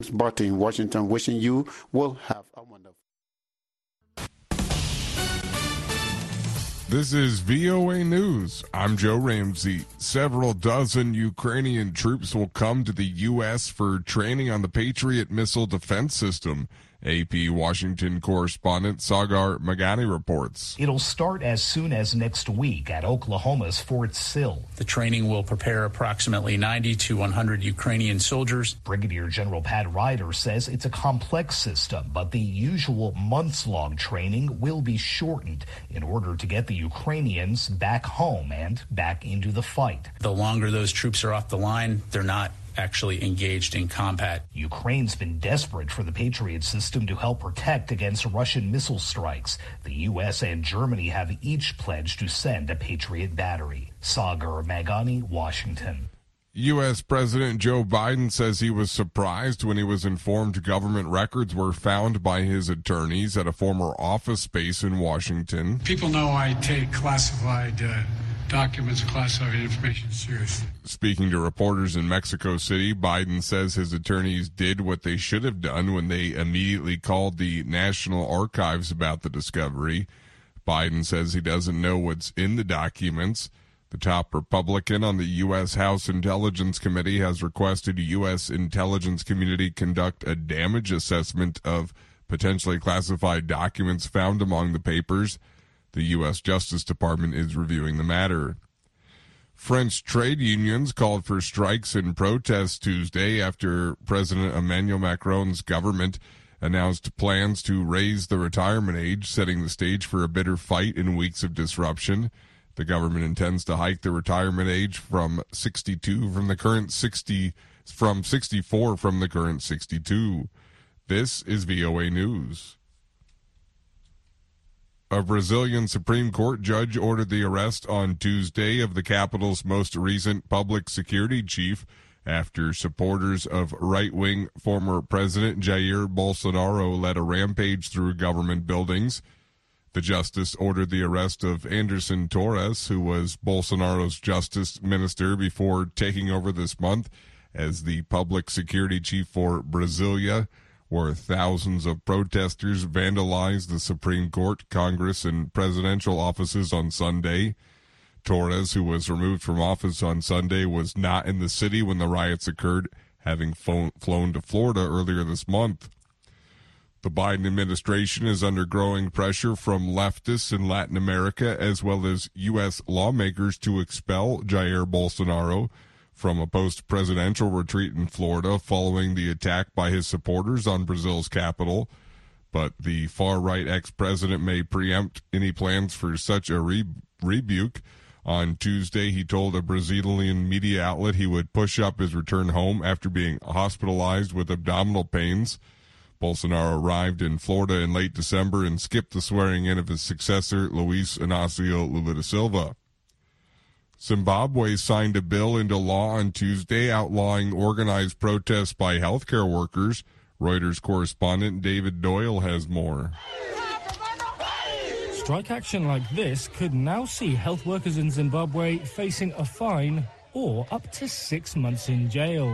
But in Washington, wishing you will have a wonderful. This is VOA News. I'm Joe Ramsey. Several dozen Ukrainian troops will come to the U.S. for training on the Patriot missile defense system. AP Washington correspondent Sagar Magani reports. It'll start as soon as next week at Oklahoma's Fort Sill. The training will prepare approximately 90 to 100 Ukrainian soldiers. Brigadier General Pat Ryder says it's a complex system, but the usual months-long training will be shortened in order to get the Ukrainians back home and back into the fight. The longer those troops are off the line, they're not actually engaged in combat. Ukraine's been desperate for the Patriot system to help protect against Russian missile strikes. The U.S. and Germany have each pledged to send a Patriot battery. Sagar Magani, Washington. U.S. President Joe Biden says he was surprised when he was informed government records were found by his attorneys at a former office space in Washington. People know I take classified documents and classified information seriously. Speaking to reporters in Mexico City, Biden says his attorneys did what they should have done when they immediately called the National Archives about the discovery. Biden says he doesn't know what's in the documents. The top Republican on the U.S. House Intelligence Committee has requested U.S. intelligence community conduct a damage assessment of potentially classified documents found among the papers. The U.S. Justice Department is reviewing the matter. French trade unions called for strikes and protests Tuesday after President Emmanuel Macron's government announced plans to raise the retirement age, setting the stage for a bitter fight in weeks of disruption. The government intends to hike the retirement age from 62 from the current 60 from 64 from the current 62. This is VOA News. A Brazilian Supreme Court judge ordered the arrest on Tuesday of the capital's most recent public security chief after supporters of right-wing former President Jair Bolsonaro led a rampage through government buildings. The justice ordered the arrest of Anderson Torres, who was Bolsonaro's justice minister before taking over this month as the public security chief for Brasilia, where thousands of protesters vandalized the Supreme Court, Congress, and presidential offices on Sunday. Torres, who was removed from office on Sunday, was not in the city when the riots occurred, having flown to Florida earlier this month. The Biden administration is under growing pressure from leftists in Latin America as well as U.S. lawmakers to expel Jair Bolsonaro from a post-presidential retreat in Florida following the attack by his supporters on Brazil's capital. But the far-right ex-president may preempt any plans for such a rebuke. On Tuesday, he told a Brazilian media outlet he would push up his return home after being hospitalized with abdominal pains. Bolsonaro arrived in Florida in late December and skipped the swearing-in of his successor, Luiz Inácio Lula da Silva. Zimbabwe signed a bill into law on Tuesday outlawing organized protests by healthcare workers. Reuters correspondent David Doyle has more. Strike action like this could now see health workers in Zimbabwe facing a fine or up to 6 months in jail.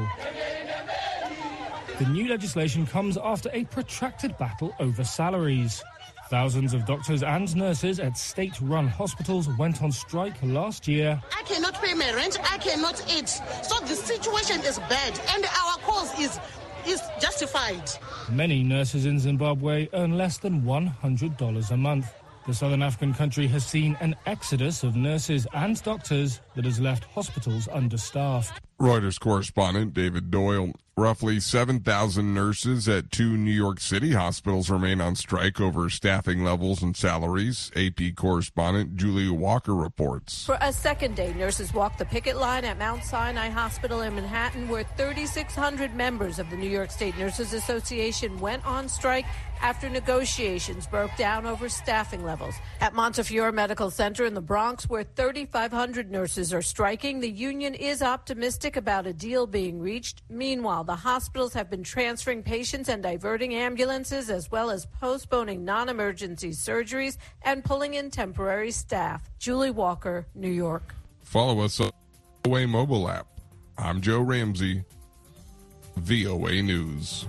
The new legislation comes after a protracted battle over salaries. Thousands of doctors and nurses at state-run hospitals went on strike last year. I cannot pay my rent, I cannot eat. So the situation is bad and our cause is justified. Many nurses in Zimbabwe earn less than $100 a month. The southern African country has seen an exodus of nurses and doctors that has left hospitals understaffed. Reuters correspondent David Doyle. Roughly 7,000 nurses at 2 New York City hospitals remain on strike over staffing levels and salaries. AP correspondent Julia Walker reports. For a second day, nurses walked the picket line at Mount Sinai Hospital in Manhattan, where 3,600 members of the New York State Nurses Association went on strike after negotiations broke down over staffing levels. At Montefiore Medical Center in the Bronx, where 3,500 nurses are striking, the union is optimistic about a deal being reached. Meanwhile, the hospitals have been transferring patients and diverting ambulances, as well as postponing non-emergency surgeries and pulling in temporary staff. Julie Walker, New York. Follow us on the VOA mobile app. I'm Joe Ramsey. VOA News.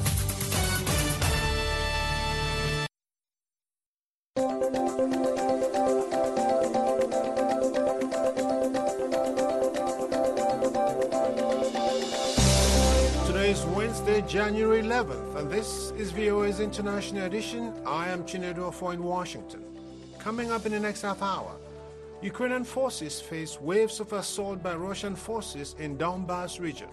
Today is Wednesday, January 11th, and this is VOA's International Edition. I am Chinedu Ofo in Washington. Coming up in the next half hour, Ukrainian forces face waves of assault by Russian forces in Donbas region.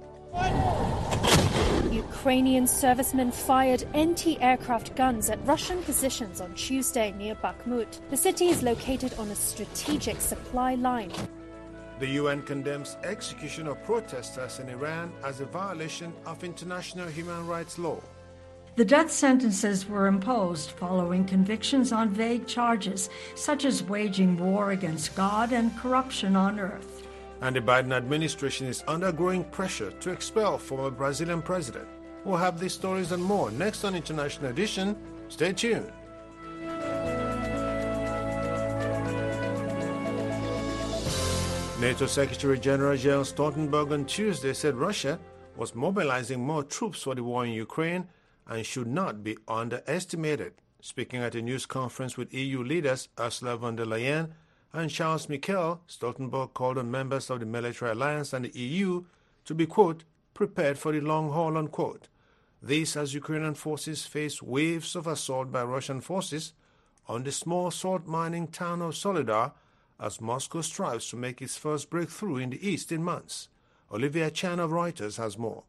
Ukrainian servicemen fired anti-aircraft guns at Russian positions on Tuesday near Bakhmut. The city is located on a strategic supply line. The UN condemns execution of protesters in Iran as a violation of international human rights law. The death sentences were imposed following convictions on vague charges, such as waging war against God and corruption on earth. And the Biden administration is under growing pressure to expel former Brazilian president. We'll have these stories and more next on International Edition. Stay tuned. NATO Secretary General Jens Stoltenberg on Tuesday said Russia was mobilizing more troops for the war in Ukraine and should not be underestimated. Speaking at a news conference with EU leaders Ursula von der Leyen and Charles Michel, Stoltenberg called on members of the military alliance and the EU to be, quote, prepared for the long haul, unquote. This as Ukrainian forces face waves of assault by Russian forces on the small salt mining town of Soledar as Moscow strives to make its first breakthrough in the east in months. Olivia Chan of Reuters has more.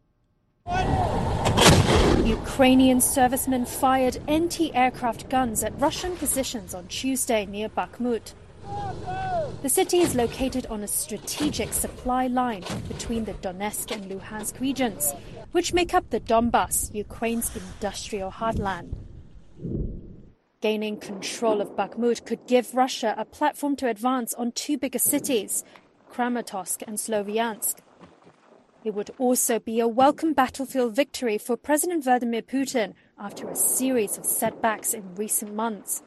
Ukrainian servicemen fired anti-aircraft guns at Russian positions on Tuesday near Bakhmut. The city is located on a strategic supply line between the Donetsk and Luhansk regions, which make up the Donbas, Ukraine's industrial heartland. Gaining control of Bakhmut could give Russia a platform to advance on two bigger cities, Kramatorsk and Sloviansk. It would also be a welcome battlefield victory for President Vladimir Putin after a series of setbacks in recent months.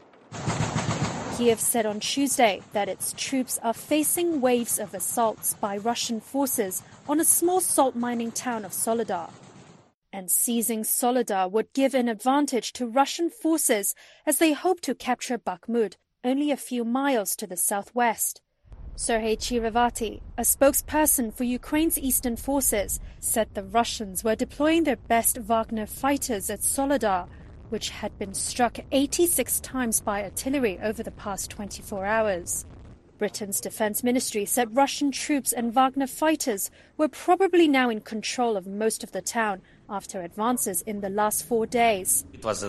Kiev said on Tuesday that its troops are facing waves of assaults by Russian forces on a small salt mining town of Soledar. And seizing Soledar would give an advantage to Russian forces as they hope to capture Bakhmut, only a few miles to the southwest. Sergei Chirivati, a spokesperson for Ukraine's eastern forces, said the Russians were deploying their best Wagner fighters at Soledar, which had been struck 86 times by artillery over the past 24 hours. Britain's defense ministry said Russian troops and Wagner fighters were probably now in control of most of the town after advances in the last 4 days.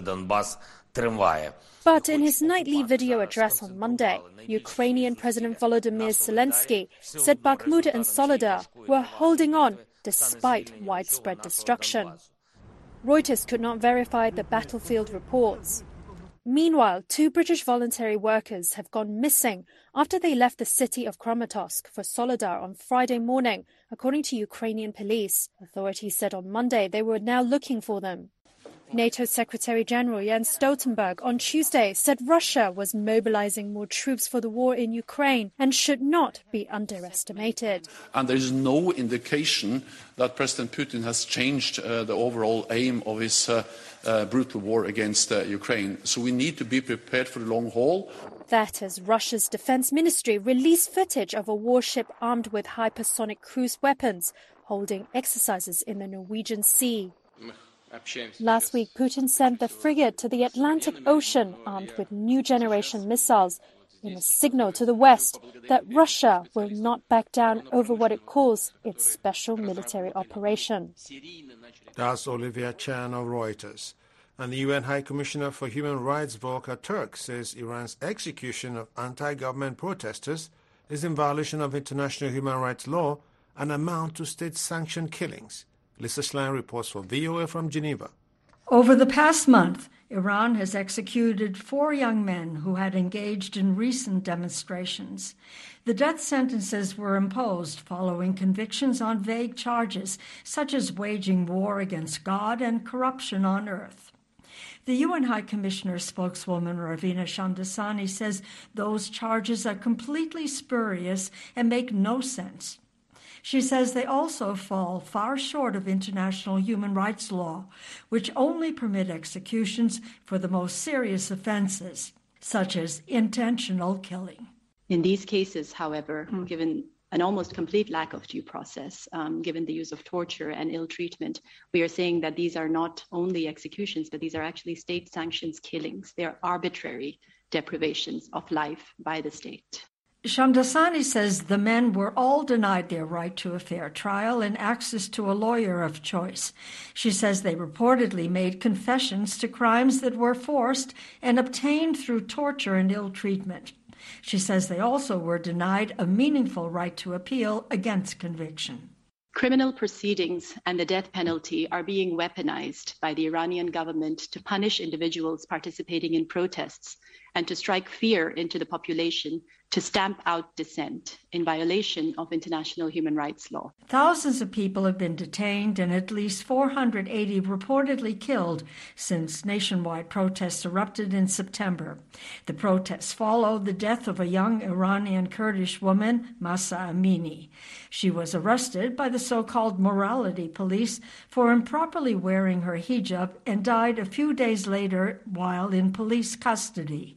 But in his nightly video address on Monday, Ukrainian President Volodymyr Zelensky said Bakhmut and Soledar were holding on despite widespread destruction. Reuters could not verify the battlefield reports. Meanwhile, 2 British voluntary workers have gone missing after they left the city of Kramatorsk for Soledar on Friday morning, according to Ukrainian police. Authorities said on Monday they were now looking for them. NATO Secretary General Jens Stoltenberg on Tuesday said Russia was mobilizing more troops for the war in Ukraine and should not be underestimated. And there is no indication that President Putin has changed the overall aim of his brutal war against Ukraine. So we need to be prepared for the long haul. That as Russia's defense ministry released footage of a warship armed with hypersonic cruise weapons holding exercises in the Norwegian Sea. Last week, Putin sent the frigate to the Atlantic Ocean armed with new generation missiles in a signal to the West that Russia will not back down over what it calls its special military operation. That's Olivia Chan of Reuters. And the UN High Commissioner for Human Rights, Volker Turk, says Iran's execution of anti-government protesters is in violation of international human rights law and amount to state-sanctioned killings. Lisa Schlein reports for VOA from Geneva. Over the past month, Iran has executed 4 young men who had engaged in recent demonstrations. The death sentences were imposed following convictions on vague charges, such as waging war against God and corruption on earth. The UN High Commissioner's spokeswoman, Ravina Shamdasani, says those charges are completely spurious and make no sense. She says they also fall far short of international human rights law, which only permit executions for the most serious offenses, such as intentional killing. In these cases, however, given an almost complete lack of due process, given the use of torture and ill treatment, we are saying that these are not only executions, but these are actually state-sanctioned killings. They are arbitrary deprivations of life by the state. Shamdasani says the men were all denied their right to a fair trial and access to a lawyer of choice. She says they reportedly made confessions to crimes that were forced and obtained through torture and ill treatment. She says they also were denied a meaningful right to appeal against conviction. Criminal proceedings and the death penalty are being weaponized by the Iranian government to punish individuals participating in protests and to strike fear into the population to stamp out dissent in violation of international human rights law. Thousands of people have been detained and at least 480 reportedly killed since nationwide protests erupted in September. The protests followed the death of a young Iranian Kurdish woman, Mahsa Amini. She was arrested by the so-called morality police for improperly wearing her hijab and died a few days later while in police custody.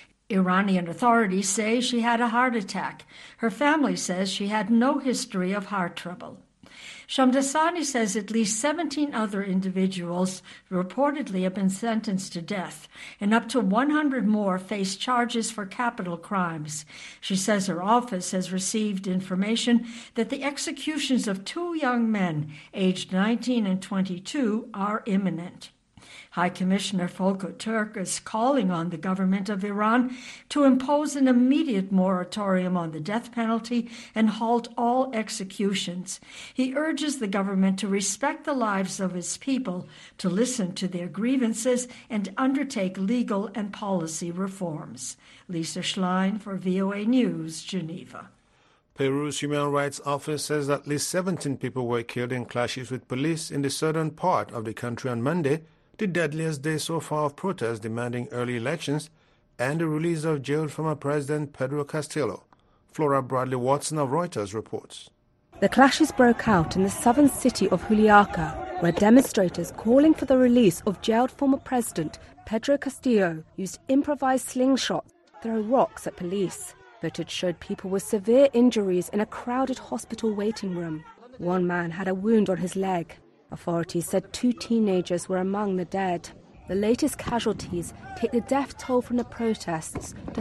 Iranian authorities say she had a heart attack. Her family says she had no history of heart trouble. Shamdasani says at least 17 other individuals reportedly have been sentenced to death, and up to 100 more face charges for capital crimes. She says her office has received information that the executions of 2 young men, aged 19 and 22, are imminent. High Commissioner Volker Turk is calling on the government of Iran to impose an immediate moratorium on the death penalty and halt all executions. He urges the government to respect the lives of its people, to listen to their grievances, and undertake legal and policy reforms. Lisa Schlein for VOA News, Geneva. Peru's Human Rights Office says at least 17 people were killed in clashes with police in the southern part of the country on Monday, the deadliest day so far of protests demanding early elections and the release of jailed former President Pedro Castillo. Flora Bradley-Watson of Reuters reports. The clashes broke out in the southern city of Juliaca, where demonstrators calling for the release of jailed former President Pedro Castillo used improvised slingshots to throw rocks at police. Footage showed people with severe injuries in a crowded hospital waiting room. One man had a wound on his leg. Authorities said 2 teenagers were among the dead. The latest casualties take the death toll from the protests to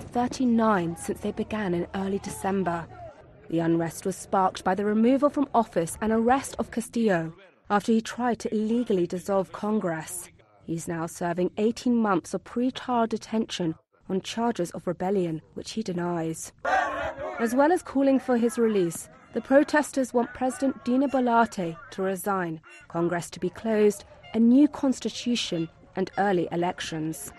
39 since they began in early December. The unrest was sparked by the removal from office and arrest of Castillo after he tried to illegally dissolve Congress. He's now serving 18 months of pre-trial detention on charges of rebellion, which he denies. As well as calling for his release, the protesters want President Dina Boluarte to resign, Congress to be closed, a new constitution, and early elections.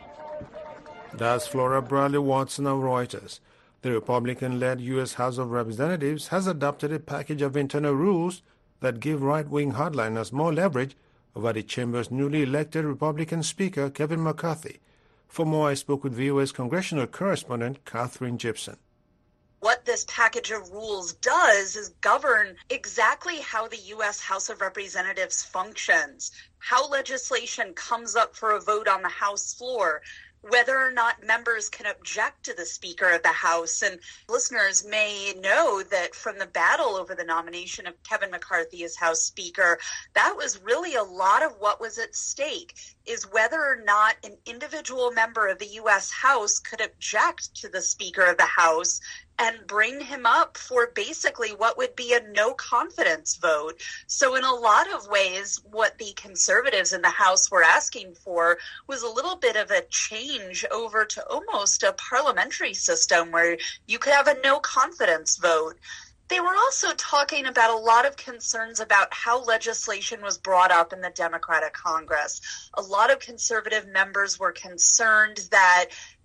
That's Flora Bradley-Watson of Reuters. The Republican-led U.S. House of Representatives has adopted a package of internal rules that give right-wing hardliners more leverage over the chamber's newly elected Republican Speaker, Kevin McCarthy. For more, I spoke with VOA's congressional correspondent, Catherine Gibson. What this package of rules does is govern exactly how the U.S. House of Representatives functions, how legislation comes up for a vote on the House floor, whether or not members can object to the Speaker of the House. And listeners may know that from the battle over the nomination of Kevin McCarthy as House Speaker, that was really a lot of what was at stake, is whether or not an individual member of the U.S. House could object to the Speaker of the House and bring him up for basically what would be a no confidence vote. So in a lot of ways, what the conservatives in the House were asking for was a little bit of a change over to almost a parliamentary system where you could have a no confidence vote. They were also talking about a lot of concerns about how legislation was brought up in the Democratic Congress. A lot of conservative members were concerned that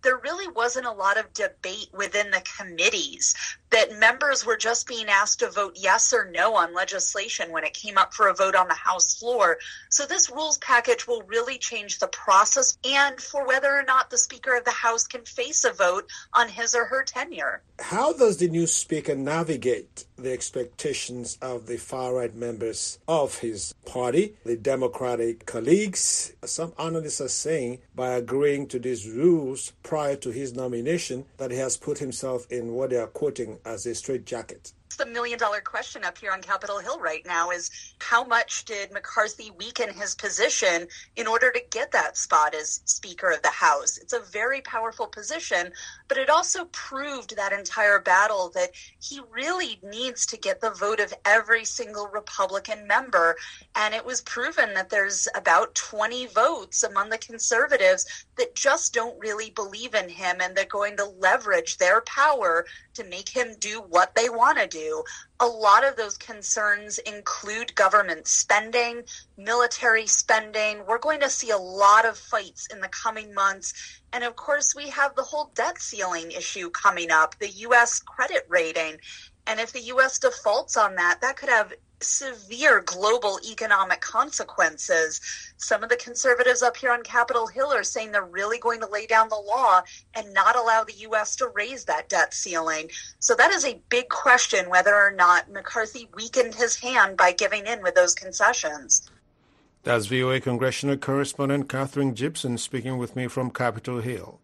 there really wasn't a lot of debate within the committees, that members were just being asked to vote yes or no on legislation when it came up for a vote on the House floor. So this rules package will really change the process and for whether or not the Speaker of the House can face a vote on his or her tenure. How does the new Speaker navigate the expectations of the far-right members of his party, the Democratic colleagues? Some analysts are saying by agreeing to these rules prior to his nomination that he has put himself in what they are quoting as a straitjacket. The million-dollar question up here on Capitol Hill right now is how much did McCarthy weaken his position in order to get that spot as Speaker of the House? It's a very powerful position, but it also proved that entire battle that he really needs to get the vote of every single Republican member. And it was proven that there's about 20 votes among the conservatives that just don't really believe in him, and they're going to leverage their power to make him do what they want to do. A lot of those concerns include government spending, military spending. We're going to see a lot of fights in the coming months. And of course, we have the whole debt ceiling issue coming up, the U.S. credit rating. And if the U.S. defaults on that, that could have severe global economic consequences. Some of the conservatives up here on Capitol Hill are saying they're really going to lay down the law and not allow the U.S. to raise that debt ceiling. So that is a big question, whether or not McCarthy weakened his hand by giving in with those concessions. That's VOA congressional correspondent Catherine Gibson speaking with me from Capitol Hill.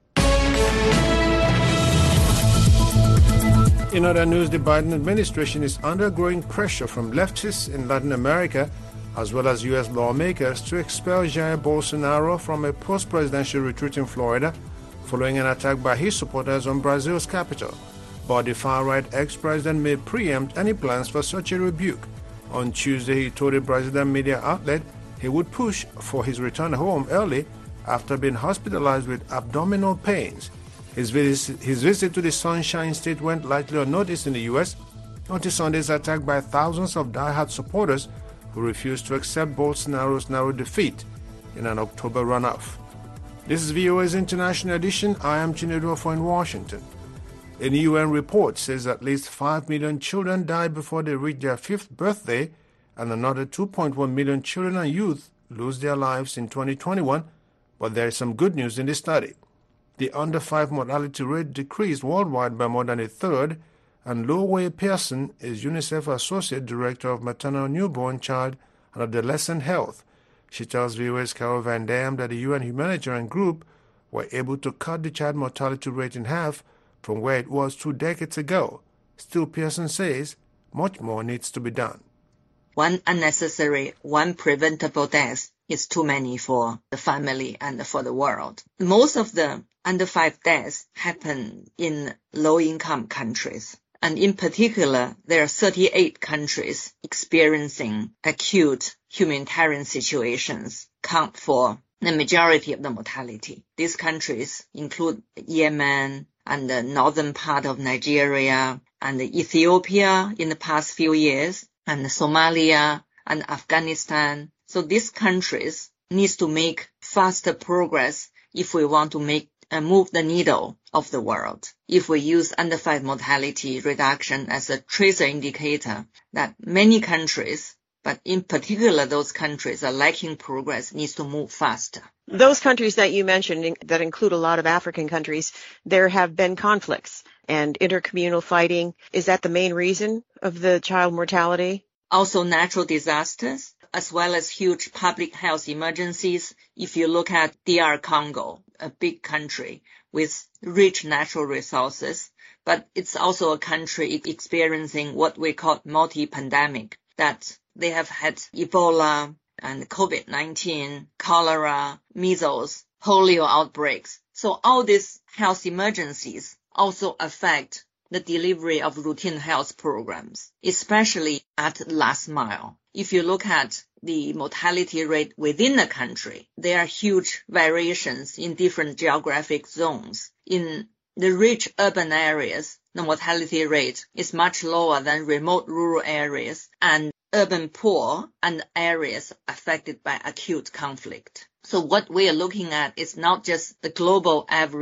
In other news, the Biden administration is under growing pressure from leftists in Latin America, as well as U.S. lawmakers, to expel Jair Bolsonaro from a post-presidential retreat in Florida following an attack by his supporters on Brazil's capital. But the far-right ex-president may preempt any plans for such a rebuke. On Tuesday, he told a Brazilian media outlet he would push for his return home early after being hospitalized with abdominal pains. His visit to the Sunshine State went lightly unnoticed in the U.S. until Sunday's attack by thousands of diehard supporters who refused to accept Bolsonaro's narrow defeat in an October runoff. This is VOA's International Edition. I am Chinedu Ofo in Washington. A new UN report says at least 5 million children died before they reach their 5th birthday, and another 2.1 million children and youth lose their lives in 2021, but there is some good news in the study. The under-5 mortality rate decreased worldwide by more than a third, and Lo Wei Pearson is UNICEF Associate Director of Maternal, Newborn, Child and Adolescent Health. She tells VOA's Carol Van Dam that the UN humanitarian group were able to cut the child mortality rate in half from where it was 2 decades ago. Still, Pearson says much more needs to be done. One unnecessary, one preventable death is too many for the family and for the world. Most of the under 5 deaths happen in low-income countries. And in particular, there are 38 countries experiencing acute humanitarian situations, count for the majority of the mortality. These countries include Yemen and the northern part of Nigeria and Ethiopia in the past few years, and Somalia and Afghanistan. So these countries need to make faster progress if we want to move the needle of the world. If we use under 5 mortality reduction as a tracer indicator, that many countries, but in particular those countries are lacking progress, needs to move faster. Those countries that you mentioned that include a lot of African countries, there have been conflicts and intercommunal fighting. Is that the main reason of the child mortality? Also natural disasters, as well as huge public health emergencies. If you look at DR Congo, a big country with rich natural resources, but it's also a country experiencing what we call multi-pandemic, that they have had Ebola and COVID-19, cholera, measles, polio outbreaks. So all these health emergencies also affect the delivery of routine health programs, especially at the last mile. If you look at the mortality rate within the country, there are huge variations in different geographic zones. In the rich urban areas, the mortality rate is much lower than remote rural areas and urban poor and areas affected by acute conflict. So what we are looking at is not just the global average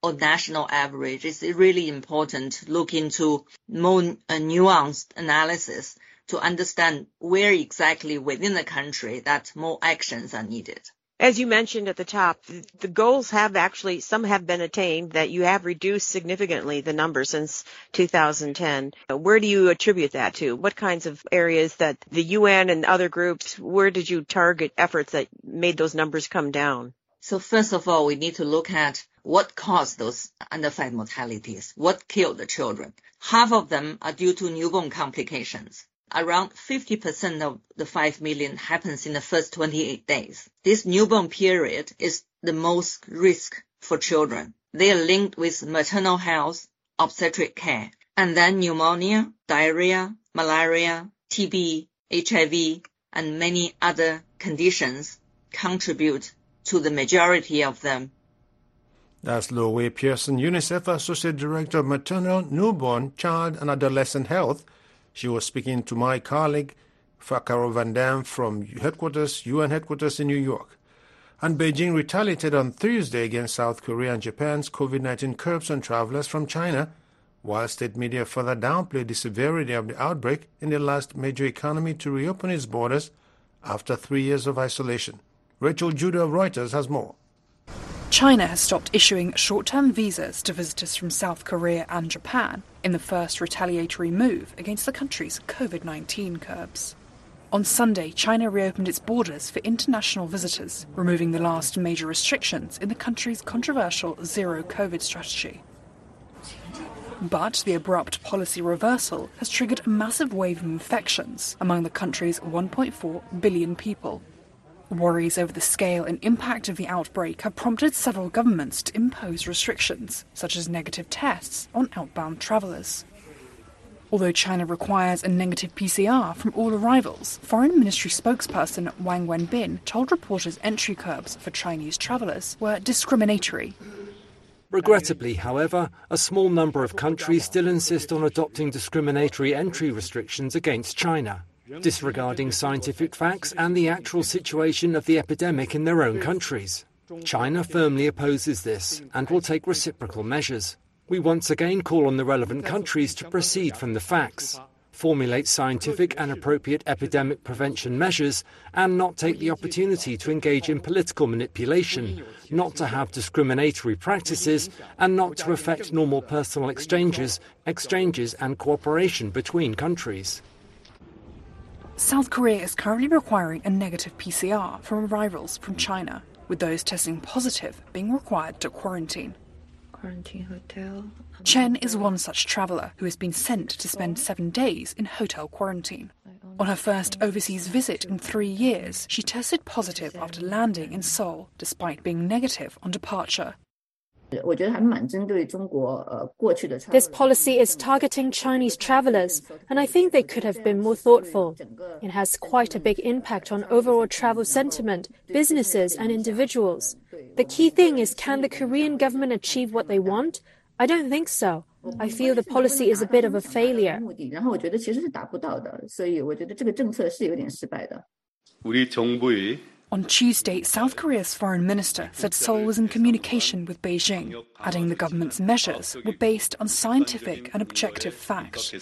or national average. It's really important to look into more nuanced analysis to understand where exactly within the country that more actions are needed. As you mentioned at the top, the goals have actually, some have been attained, that you have reduced significantly the number since 2010. Where do you attribute that to? What kinds of areas that the UN and other groups, where did you target efforts that made those numbers come down? So first of all, we need to look at what caused those under 5 mortalities, what killed the children. Half of them are due to newborn complications. Around 50% of the 5 million happens in the first 28 days. This newborn period is the most risk for children. They are linked with maternal health, obstetric care, and then pneumonia, diarrhea, malaria, TB, HIV, and many other conditions contribute to the majority of them. That's Lo Wei Pearson, UNICEF Associate Director of Maternal, Newborn, Child and Adolescent Health. She was speaking to my colleague, Fakaro Van Dam from UN headquarters in New York. And Beijing retaliated on Thursday against South Korea and Japan's COVID-19 curbs on travelers from China, while state media further downplayed the severity of the outbreak in the last major economy to reopen its borders after 3 years of isolation. Rachel Judah of Reuters has more. China has stopped issuing short-term visas to visitors from South Korea and Japan in the first retaliatory move against the country's COVID-19 curbs. On Sunday, China reopened its borders for international visitors, removing the last major restrictions in the country's controversial zero-COVID strategy. But the abrupt policy reversal has triggered a massive wave of infections among the country's 1.4 billion people. Worries over the scale and impact of the outbreak have prompted several governments to impose restrictions, such as negative tests on outbound travellers. Although China requires a negative PCR from all arrivals, Foreign Ministry spokesperson Wang Wenbin told reporters entry curbs for Chinese travellers were discriminatory. Regrettably, however, a small number of countries still insist on adopting discriminatory entry restrictions against China, disregarding scientific facts and the actual situation of the epidemic in their own countries. China firmly opposes this and will take reciprocal measures. We once again call on the relevant countries to proceed from the facts, formulate scientific and appropriate epidemic prevention measures, and not take the opportunity to engage in political manipulation, not to have discriminatory practices, and not to affect normal personal exchanges and cooperation between countries. South Korea is currently requiring a negative PCR from arrivals from China, with those testing positive being required to quarantine. Chen is one such traveller who has been sent to spend 7 days in hotel quarantine. On her first overseas visit in 3 years, she tested positive after landing in Seoul, despite being negative on departure. This policy is targeting Chinese travelers, and I think they could have been more thoughtful. It has quite a big impact on overall travel sentiment, businesses and individuals. The key thing is, can the Korean government achieve what they want? I don't think so. I feel the policy is a bit of a failure. On Tuesday, South Korea's foreign minister said Seoul was in communication with Beijing, adding the government's measures were based on scientific and objective fact.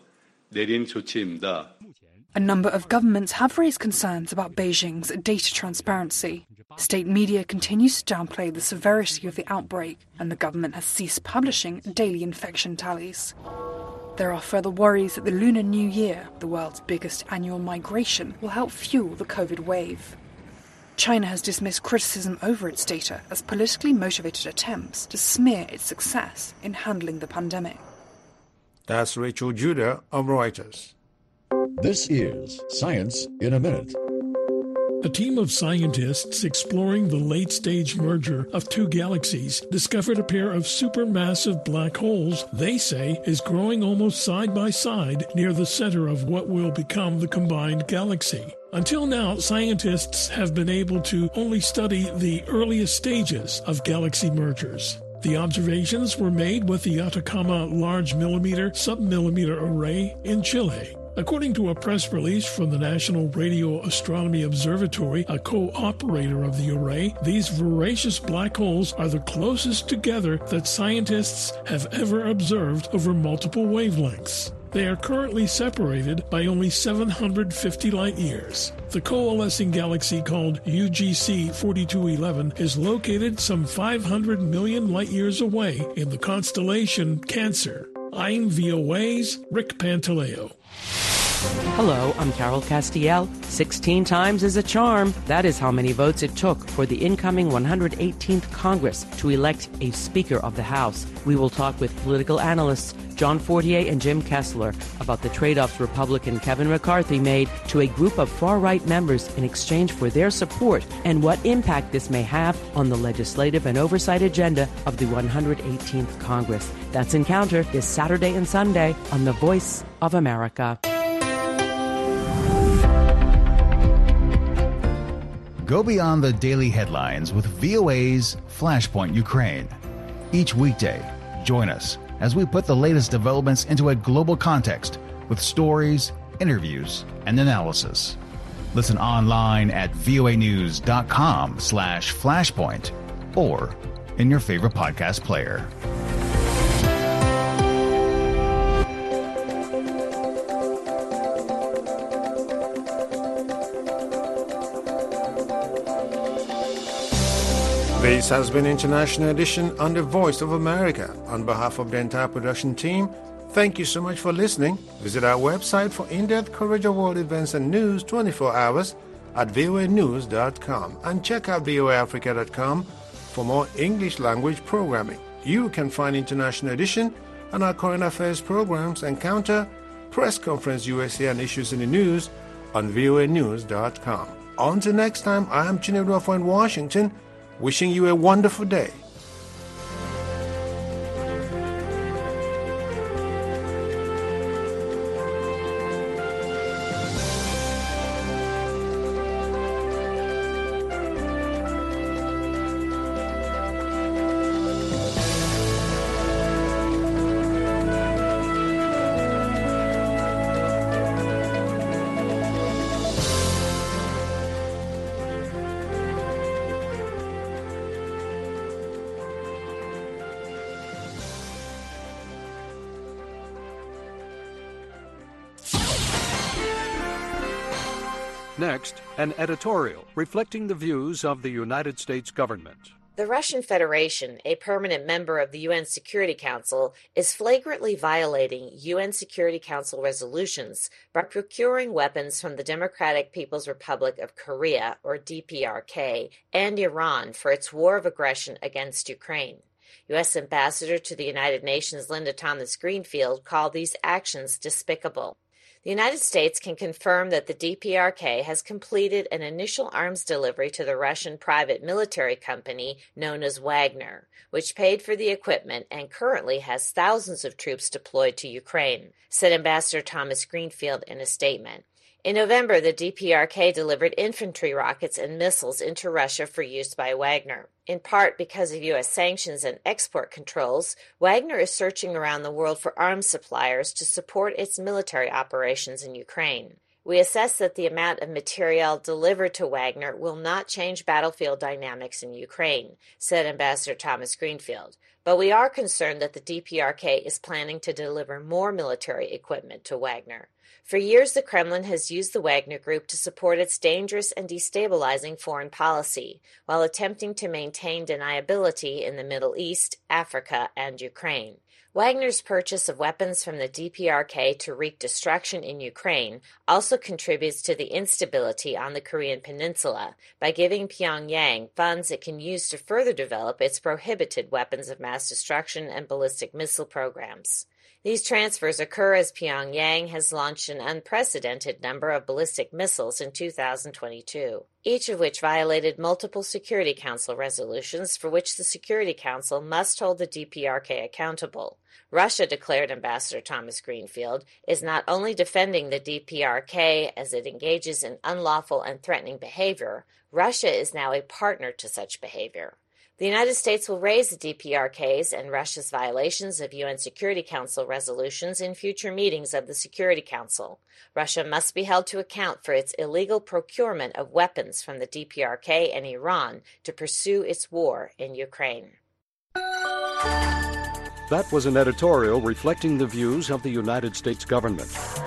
A number of governments have raised concerns about Beijing's data transparency. State media continues to downplay the severity of the outbreak, and the government has ceased publishing daily infection tallies. There are further worries that the Lunar New Year, the world's biggest annual migration, will help fuel the COVID wave. China has dismissed criticism over its data as politically motivated attempts to smear its success in handling the pandemic. That's Rachel Judah of Reuters. This is Science in a Minute. A team of scientists exploring the late-stage merger of two galaxies discovered a pair of supermassive black holes they say is growing almost side by side near the center of what will become the combined galaxy. Until now, scientists have been able to only study the earliest stages of galaxy mergers. The observations were made with the Atacama Large Millimeter Submillimeter Array in Chile. According to a press release from the National Radio Astronomy Observatory, a co-operator of the array, these voracious black holes are the closest together that scientists have ever observed over multiple wavelengths. They are currently separated by only 750 light-years. The coalescing galaxy called UGC 4211 is located some 500 million light-years away in the constellation Cancer. I'm VOA's Rick Pantaleo. Hello, I'm Carol Castiel. 16 times is a charm. That is how many votes it took for the incoming 118th Congress to elect a Speaker of the House. We will talk with political analysts John Fortier and Jim Kessler about the trade-offs Republican Kevin McCarthy made to a group of far-right members in exchange for their support and what impact this may have on the legislative and oversight agenda of the 118th Congress. That's Encounter this Saturday and Sunday on The Voice of America. Go beyond the daily headlines with VOA's Flashpoint Ukraine. Each weekday, join us as we put the latest developments into a global context with stories, interviews, and analysis. Listen online at voanews.com/flashpoint or in your favorite podcast player. This has been International Edition on The Voice of America. On behalf of the entire production team, thank you so much for listening. Visit our website for in-depth coverage of world events and news 24 hours at voanews.com and check out voaafrica.com for more English language programming. You can find International Edition on our current affairs programs, Encounter, Press Conference USA and Issues in the News on voanews.com. Until next time, I am Chinedu Afo in Washington, wishing you a wonderful day. Next, an editorial reflecting the views of the United States government. The Russian Federation, a permanent member of the UN Security Council, is flagrantly violating UN Security Council resolutions by procuring weapons from the Democratic People's Republic of Korea, or DPRK, and Iran for its war of aggression against Ukraine. U.S. Ambassador to the United Nations Linda Thomas-Greenfield called these actions despicable. The United States can confirm that the DPRK has completed an initial arms delivery to the Russian private military company known as Wagner, which paid for the equipment and currently has thousands of troops deployed to Ukraine, said Ambassador Thomas Greenfield in a statement. In November, the DPRK delivered infantry rockets and missiles into Russia for use by Wagner. In part because of U.S. sanctions and export controls, Wagner is searching around the world for arms suppliers to support its military operations in Ukraine. We assess that the amount of material delivered to Wagner will not change battlefield dynamics in Ukraine, said Ambassador Thomas Greenfield. But we are concerned that the DPRK is planning to deliver more military equipment to Wagner. For years, the Kremlin has used the Wagner Group to support its dangerous and destabilizing foreign policy, while attempting to maintain deniability in the Middle East, Africa, and Ukraine. Wagner's purchase of weapons from the DPRK to wreak destruction in Ukraine also contributes to the instability on the Korean Peninsula by giving Pyongyang funds it can use to further develop its prohibited weapons of mass destruction and ballistic missile programs. These transfers occur as Pyongyang has launched an unprecedented number of ballistic missiles in 2022, each of which violated multiple Security Council resolutions for which the Security Council must hold the DPRK accountable. Russia, declared Ambassador Thomas Greenfield, is not only defending the DPRK as it engages in unlawful and threatening behavior, Russia is now a partner to such behavior. The United States will raise the DPRKs and Russia's violations of UN Security Council resolutions in future meetings of the Security Council. Russia must be held to account for its illegal procurement of weapons from the DPRK and Iran to pursue its war in Ukraine. That was an editorial reflecting the views of the United States government.